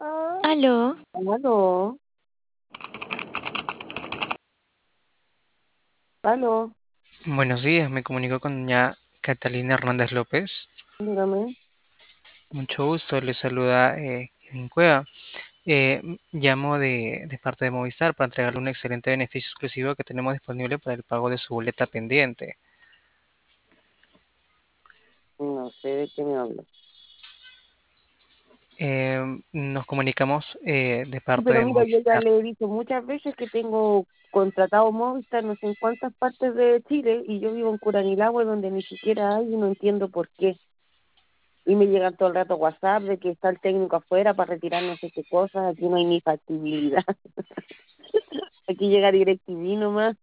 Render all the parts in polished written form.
Aló, Aló, aló, Buenos días, me comunico con doña Catalina Hernández López. dígame. Mucho gusto, le saluda Kevin Cueva. Llamo de parte de Movistar para entregarle un excelente beneficio exclusivo que tenemos disponible para el pago de su boleta pendiente. No sé de qué me habla. Nos comunicamos de parte Pero de mira, yo ya Movistar. le he dicho muchas veces que tengo contratado Movistar no sé en cuántas partes de Chile y yo vivo en Curanilahue donde ni siquiera hay y no entiendo por qué. Y me llegan todo el rato WhatsApp de que está el técnico afuera para retirar no sé qué cosas. Aquí no hay ni factibilidad. Aquí llega DirecTV nomás.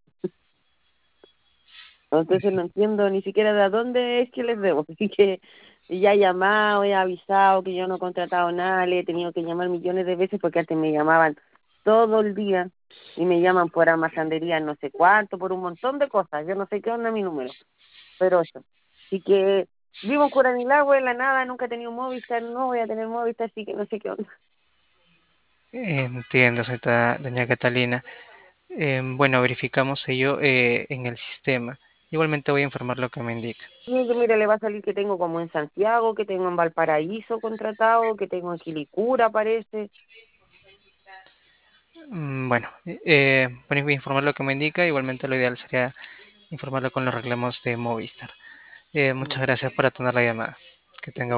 Entonces no entiendo ni siquiera de a dónde es que les debo. Así que ya he llamado, he avisado que yo no he contratado nada, le he tenido que llamar millones de veces porque antes me llamaban todo el día y me llaman por almacenería no sé cuánto, por un montón de cosas. Yo no sé qué onda mi número, pero eso. Así que vivo en Curanilahue, en la nada, nunca he tenido Movistar, no voy a tener Movistar, así que no sé qué onda. Entiendo, doña Catalina. Bueno, verificamos ello en el sistema. Igualmente voy a informar lo que me indica. Mire, le va a salir que tengo como en Santiago, que tengo en Valparaíso contratado, que tengo en Quilicura, parece. Bueno, voy a informar lo que me indica. Igualmente lo ideal sería informarlo con los reclamos de Movistar. Muchas gracias por atender la llamada. Que tenga